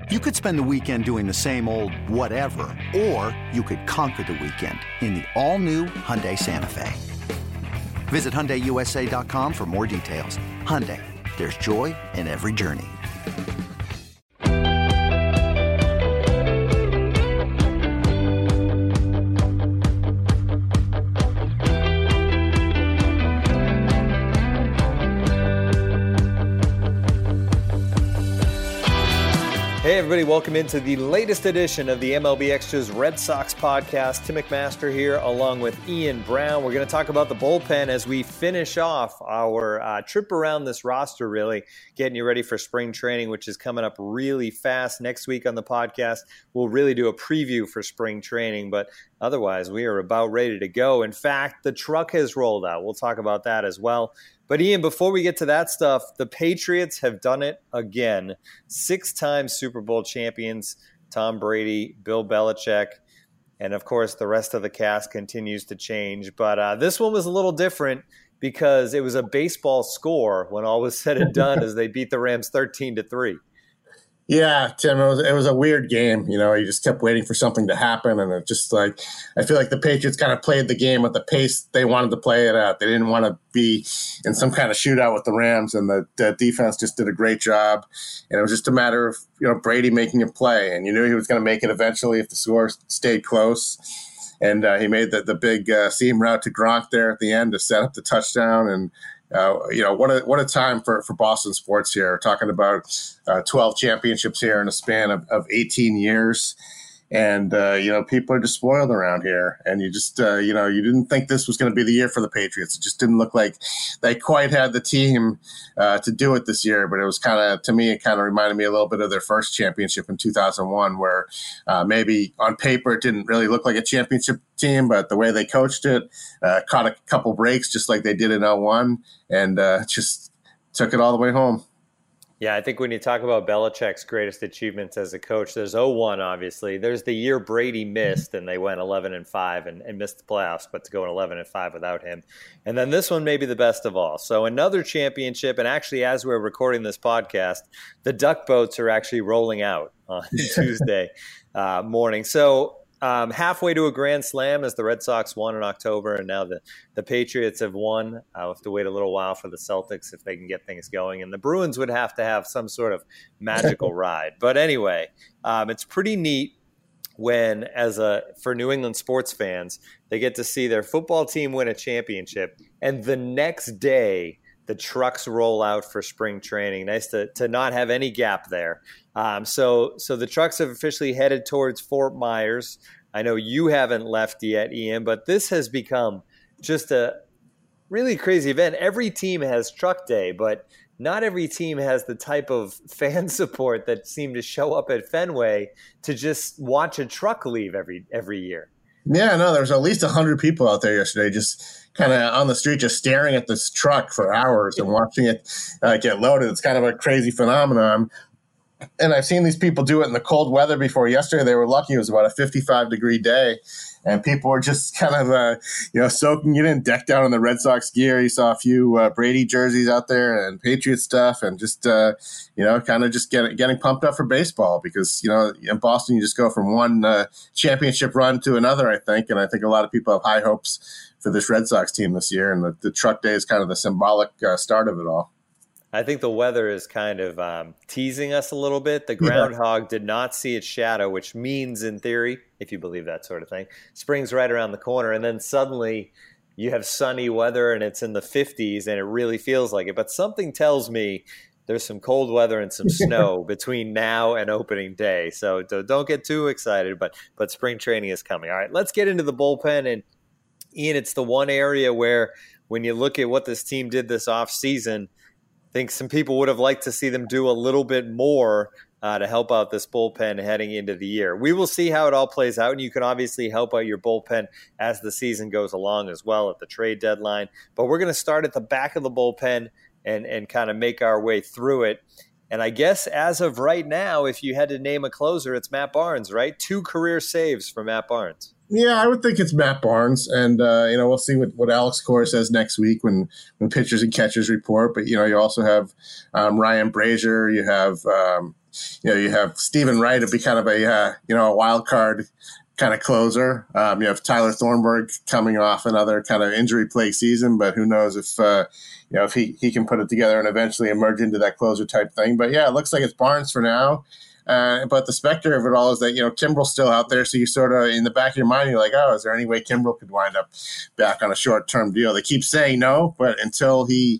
You could spend the weekend doing the same old whatever, or you could conquer the weekend in the all-new Hyundai Santa Fe. Visit HyundaiUSA.com for more details. Hyundai, there's joy in every journey. Hey everybody, welcome into the latest edition of the MLB Extras Red Sox podcast. Tim McMaster here along with Ian Brown. We're going to talk about the bullpen as we finish off our trip around this roster, really getting you ready for spring training, which is coming up really fast. Next week on the podcast, we'll really do a preview for spring training, but otherwise we are about ready to go. In fact, the truck has rolled out. We'll talk about that as well. But Ian, before we get to that stuff, the Patriots have done it again. 6-time Super Bowl champions, Tom Brady, Bill Belichick, and of course the rest of the cast continues to change. But this one was a little different because it was a baseball score when all was said and done as they beat the Rams 13-3. Yeah, Tim, it was a weird game. You know, you just kept waiting for something to happen. And it just like, I feel like the Patriots kind of played the game at the pace they wanted to play it at. They didn't want to be in some kind of shootout with the Rams, and the defense just did a great job. And it was just a matter of, Brady making a play. And you knew he was going to make it eventually if the score stayed close. And he made the big seam route to Gronk there at the end to set up the touchdown. And what a time for Boston sports here. Talking about 12 championships here in a span of 18 years. And, people are just spoiled around here. And you just, you didn't think this was going to be the year for the Patriots. It just didn't look like they quite had the team to do it this year. But it was to me, it kind of reminded me a little bit of their first championship in 2001, where maybe on paper it didn't really look like a championship team, but the way they coached it, caught a couple breaks just like they did in 01, and just took it all the way home. Yeah, I think when you talk about Belichick's greatest achievements as a coach, there's 01, obviously. There's the year Brady missed, and they went 11-5 and missed the playoffs, but to go 11-5 without him. And then this one may be the best of all. So another championship, and actually as we're recording this podcast, the duck boats are actually rolling out on Tuesday morning. So halfway to a grand slam as the Red Sox won in October, and now the Patriots have won. I'll have to wait a little while for the Celtics if they can get things going, and the Bruins would have to have some sort of magical ride. But anyway, it's pretty neat when, for New England sports fans, they get to see their football team win a championship, and the next day the trucks roll out for spring training. Nice to not have any gap there. So the trucks have officially headed towards Fort Myers. I know you haven't left yet, Ian, but this has become just a really crazy event. Every team has truck day, but not every team has the type of fan support that seemed to show up at Fenway to just watch a truck leave every year. Yeah, no, there was at least 100 people out there yesterday just kind of on the street, just staring at this truck for hours and watching it get loaded. It's kind of a crazy phenomenon. And I've seen these people do it in the cold weather before. Yesterday, they were lucky. It was about a 55-degree day. And people were just kind of, soaking it in, decked out in the Red Sox gear. You saw a few Brady jerseys out there and Patriot stuff, and just, kind of just getting pumped up for baseball because, in Boston, you just go from one championship run to another, I think. And I think a lot of people have high hopes for this Red Sox team this year. And the truck day is kind of the symbolic start of it all. I think the weather is kind of teasing us a little bit. The groundhog did not see its shadow, which means, in theory, if you believe that sort of thing, spring's right around the corner. And then suddenly you have sunny weather and it's in the 50s and it really feels like it. But something tells me there's some cold weather and some snow between now and opening day. So don't get too excited, but spring training is coming. All right, let's get into the bullpen. And Ian, it's the one area where when you look at what this team did this offseason, I think some people would have liked to see them do a little bit more to help out this bullpen heading into the year. We will see how it all plays out, and you can obviously help out your bullpen as the season goes along as well at the trade deadline. But we're going to start at the back of the bullpen and kind of make our way through it. And I guess as of right now, if you had to name a closer, it's Matt Barnes, right? 2 career saves for Matt Barnes. Yeah, I would think it's Matt Barnes, and we'll see what Alex Cora says next week when pitchers and catchers report. But you also have Ryan Brazier, you have you have Stephen Wright to be kind of a wild card kind of closer. You have Tyler Thornburg coming off another kind of injury-plagued season, but who knows if he can put it together and eventually emerge into that closer type thing. But yeah, it looks like it's Barnes for now. But the specter of it all is that, Kimbrel's still out there. So you sort of, in the back of your mind, you're like, oh, is there any way Kimbrel could wind up back on a short-term deal? They keep saying no, but until he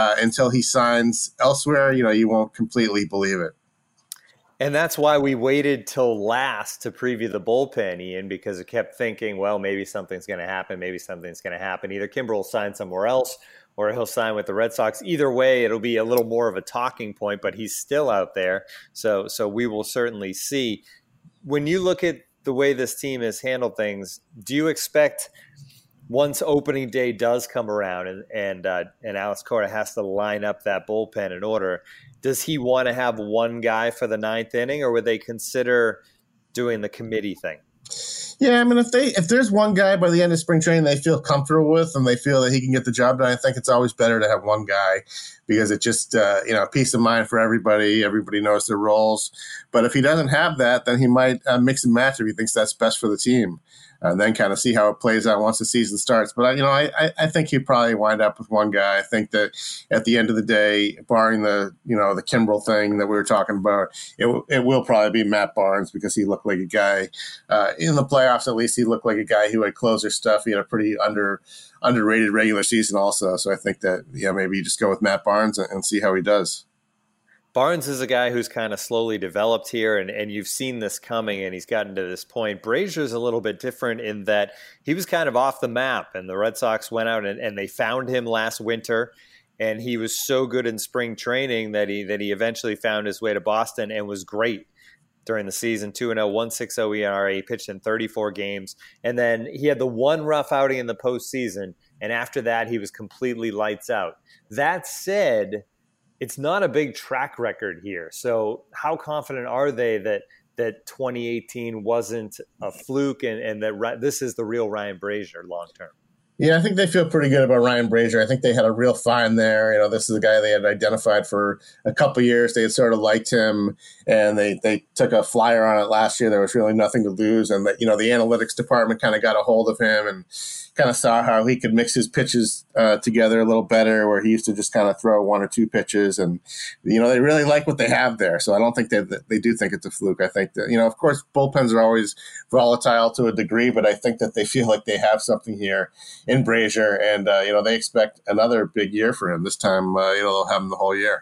signs elsewhere, you won't completely believe it. And that's why we waited till last to preview the bullpen, Ian, because we kept thinking, well, maybe something's going to happen. Maybe something's going to happen. Either Kimbrel will sign somewhere else or he'll sign with the Red Sox. Either way, it'll be a little more of a talking point, but he's still out there. So we will certainly see. When you look at the way this team has handled things, do you expect once opening day does come around and Alex Cora has to line up that bullpen in order, does he want to have one guy for the ninth inning, or would they consider doing the committee thing? Yeah, I mean, if there's one guy by the end of spring training they feel comfortable with and they feel that he can get the job done, I think it's always better to have one guy because it just, peace of mind for everybody. Everybody knows their roles. But if he doesn't have that, then he might mix and match if he thinks that's best for the team. And then kind of see how it plays out once the season starts. But, I think he'd probably wind up with one guy. I think that at the end of the day, barring the Kimbrel thing that we were talking about, it will probably be Matt Barnes because he looked like a guy in the playoffs. At least he looked like a guy who had closer stuff. He had a pretty underrated regular season also. So I think that, maybe you just go with Matt Barnes and see how he does. Barnes is a guy who's kind of slowly developed here, and you've seen this coming, and he's gotten to this point. Brazier's a little bit different in that he was kind of off the map, and the Red Sox went out and they found him last winter, and he was so good in spring training that he eventually found his way to Boston and was great during the season. 2-0, 1.60 ERA, he pitched in 34 games, and then he had the one rough outing in the postseason, and after that he was completely lights out. That said, it's not a big track record here. So how confident are they that 2018 wasn't a fluke and that this is the real Ryan Brazier long-term? Yeah, I think they feel pretty good about Ryan Brazier. I think they had a real find there. This is a guy they had identified for a couple of years. They had sort of liked him, and they took a flyer on it last year. There was really nothing to lose, and the analytics department kind of got a hold of him and kind of saw how he could mix his pitches together a little better, where he used to just kind of throw one or two pitches, and they really like what they have there. So I don't think they do think it's a fluke. I think that of course bullpens are always volatile to a degree, but I think that they feel like they have something here in Brazier, and they expect another big year for him this time. They'll have him the whole year.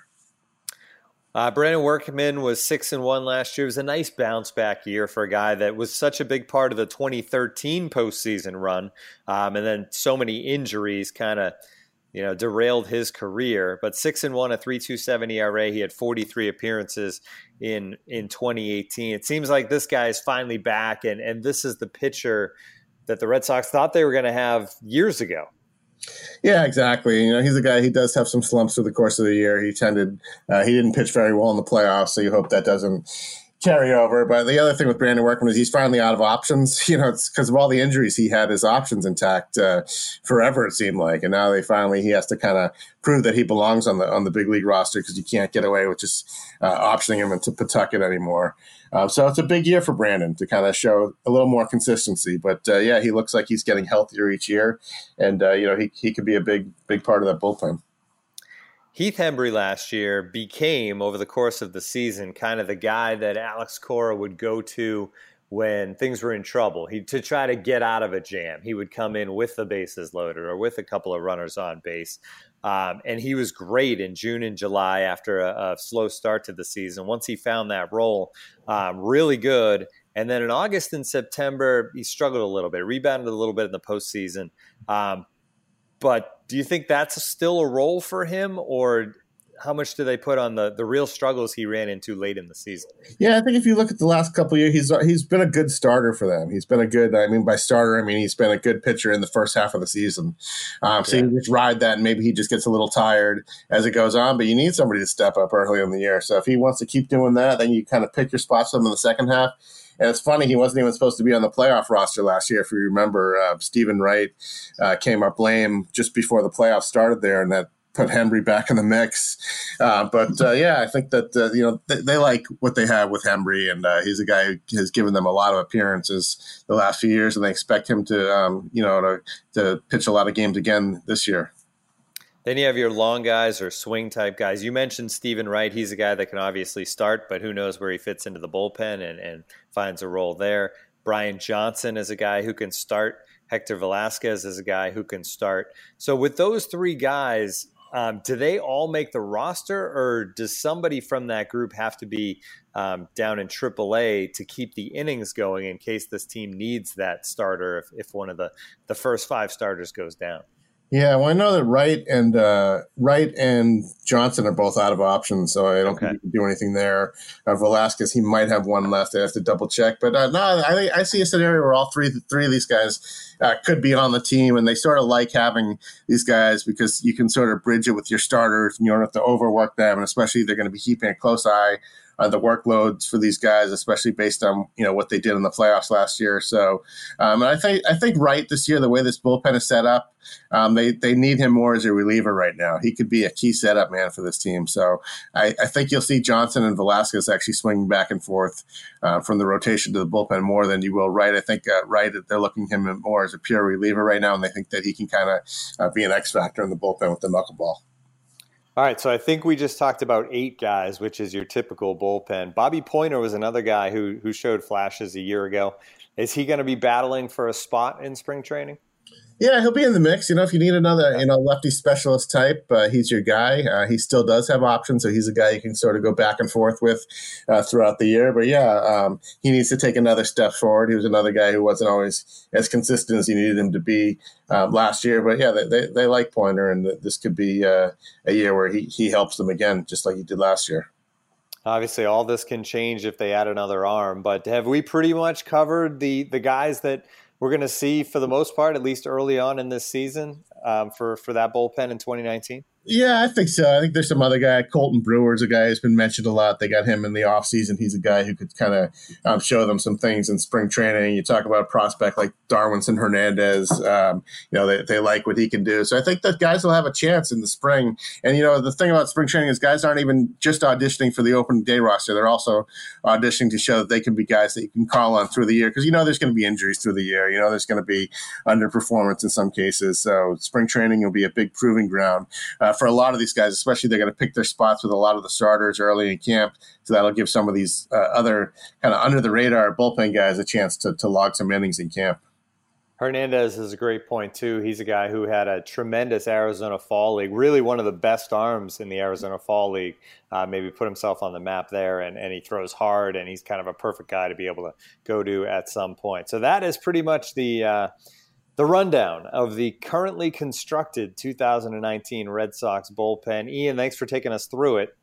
Brandon Workman was 6-1 last year. It was a nice bounce back year for a guy that was such a big part of the 2013 postseason run, and then so many injuries kind of derailed his career. But 6-1, a 3.27 ERA. He had 43 appearances in 2018. It seems like this guy is finally back, and this is the pitcher that the Red Sox thought they were going to have years ago. Yeah, exactly. He's a guy, he does have some slumps through the course of the year. He didn't pitch very well in the playoffs, so you hope that doesn't carry over. But the other thing with Brandon Workman is he's finally out of options. It's because of all the injuries he had his options intact forever, it seemed like. And now he has to kind of prove that he belongs on the big league roster because you can't get away with just optioning him into Pawtucket anymore. So it's a big year for Brandon to kind of show a little more consistency. But he looks like he's getting healthier each year, and he could be a big part of that bullpen. Heath Hembree last year became, over the course of the season, kind of the guy that Alex Cora would go to when things were in trouble. To try to get out of a jam, he would come in with the bases loaded or with a couple of runners on base. And he was great in June and July after a slow start to the season. Once he found that role, really good. And then in August and September, he struggled a little bit, rebounded a little bit in the postseason. But do you think that's still a role for him, or how much do they put on the real struggles he ran into late in the season? Yeah, I think if you look at the last couple of years, he's been a good starter for them. He's been a good, by starter, he's been a good pitcher in the first half of the season. So you just ride that, and maybe he just gets a little tired as it goes on, but you need somebody to step up early in the year. So if he wants to keep doing that, then you kind of pick your spots for him in the second half. And it's funny, he wasn't even supposed to be on the playoff roster last year. If you remember, Stephen Wright came up lame just before the playoffs started there, and that put Hembree back in the mix. But I think that they like what they have with Hembree, and he's a guy who has given them a lot of appearances the last few years, and they expect him to pitch a lot of games again this year. Then you have your long guys or swing type guys. You mentioned Stephen Wright. He's a guy that can obviously start, but who knows where he fits into the bullpen and finds a role there. Brian Johnson is a guy who can start. Hector Velasquez is a guy who can start. So with those three guys, do they all make the roster, or does somebody from that group have to be down in AAA to keep the innings going in case this team needs that starter if one of the first five starters goes down? Yeah, well, I know that Wright and Johnson are both out of options, so I don't think we can do anything there. Velasquez, he might have one left. I have to double check, but I see a scenario where all three of these guys could be on the team, and they sort of like having these guys because you can sort of bridge it with your starters, and you don't have to overwork them, and especially they're going to be keeping a close eye on the workloads for these guys, especially based on what they did in the playoffs last year. So, and I think Wright this year, the way this bullpen is set up, they need him more as a reliever right now. He could be a key setup man for this team. So I think you'll see Johnson and Velasquez actually swinging back and forth from the rotation to the bullpen more than you will Wright. I think Wright, they're looking at him more as a pure reliever right now, and they think that he can kind of be an X factor in the bullpen with the knuckleball. All right, so I think we just talked about 8 guys, which is your typical bullpen. Bobby Poyner was another guy who showed flashes a year ago. Is he going to be battling for a spot in spring training? Yeah, he'll be in the mix. If you need another, lefty specialist type, he's your guy. He still does have options, so he's a guy you can sort of go back and forth with throughout the year. But he needs to take another step forward. He was another guy who wasn't always as consistent as you needed him to be last year. But they like Poyner, and this could be a year where he helps them again, just like he did last year. Obviously, all this can change if they add another arm. But have we pretty much covered the guys that we're going to see for the most part, at least early on in this season, for that bullpen in 2019? Yeah, I think so. I think there's some other guy. Colton Brewer's a guy who's been mentioned a lot. They got him in the offseason. He's a guy who could kind of show them some things in spring training. You talk about a prospect like Darwinson Hernandez. They like what he can do. So I think that guys will have a chance in the spring. And, the thing about spring training is guys aren't even just auditioning for the opening day roster. They're also auditioning to show that they can be guys that you can call on through the year because, there's going to be injuries through the year. There's going to be underperformance in some cases. So spring training will be a big proving ground for a lot of these guys, especially they're going to pick their spots with a lot of the starters early in camp. So that'll give some of these other kind of under the radar bullpen guys a chance to log some innings in camp. Hernandez is a great point too. He's a guy who had a tremendous Arizona Fall League, really one of the best arms in the Arizona Fall League. Maybe put himself on the map there, and he throws hard, and he's kind of a perfect guy to be able to go to at some point. So that is pretty much the rundown of the currently constructed 2019 Red Sox bullpen. Ian, thanks for taking us through it.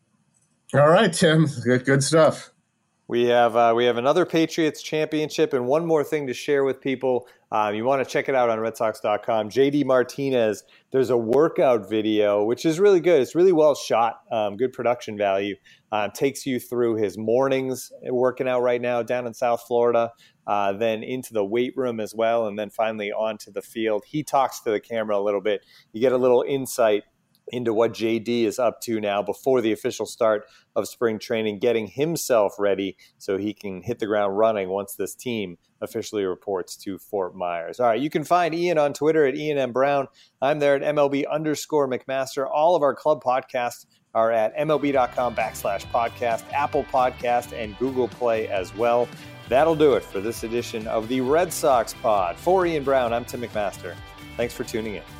All right, Tim. Good stuff. We have another Patriots championship and one more thing to share with people. You want to check it out on RedSox.com. JD Martinez, there's a workout video, which is really good. It's really well shot, good production value. Takes you through his mornings working out right now down in South Florida, then into the weight room as well, and then finally onto the field. He talks to the camera a little bit. You get a little insight into what JD is up to now before the official start of spring training, getting himself ready so he can hit the ground running once this team officially reports to Fort Myers. All right, you can find Ian on Twitter at Ian M. Brown. I'm there at MLB_McMaster. All of our club podcasts are at MLB.com/podcast, Apple Podcast, and Google Play as well. That'll do it for this edition of the Red Sox Pod. For Ian Brown, I'm Tim McMaster. Thanks for tuning in.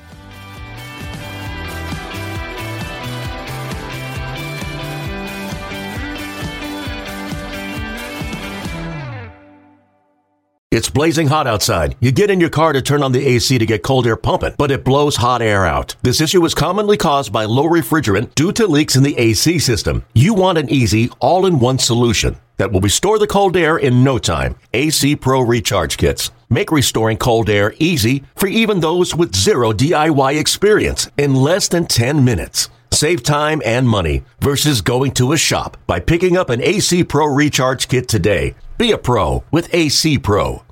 It's blazing hot outside. You get in your car to turn on the AC to get cold air pumping, but it blows hot air out. This issue is commonly caused by low refrigerant due to leaks in the AC system. You want an easy, all-in-one solution that will restore the cold air in no time. AC Pro Recharge Kits make restoring cold air easy for even those with zero DIY experience in less than 10 minutes. Save time and money versus going to a shop by picking up an AC Pro Recharge Kit today. Be a pro with AC Pro.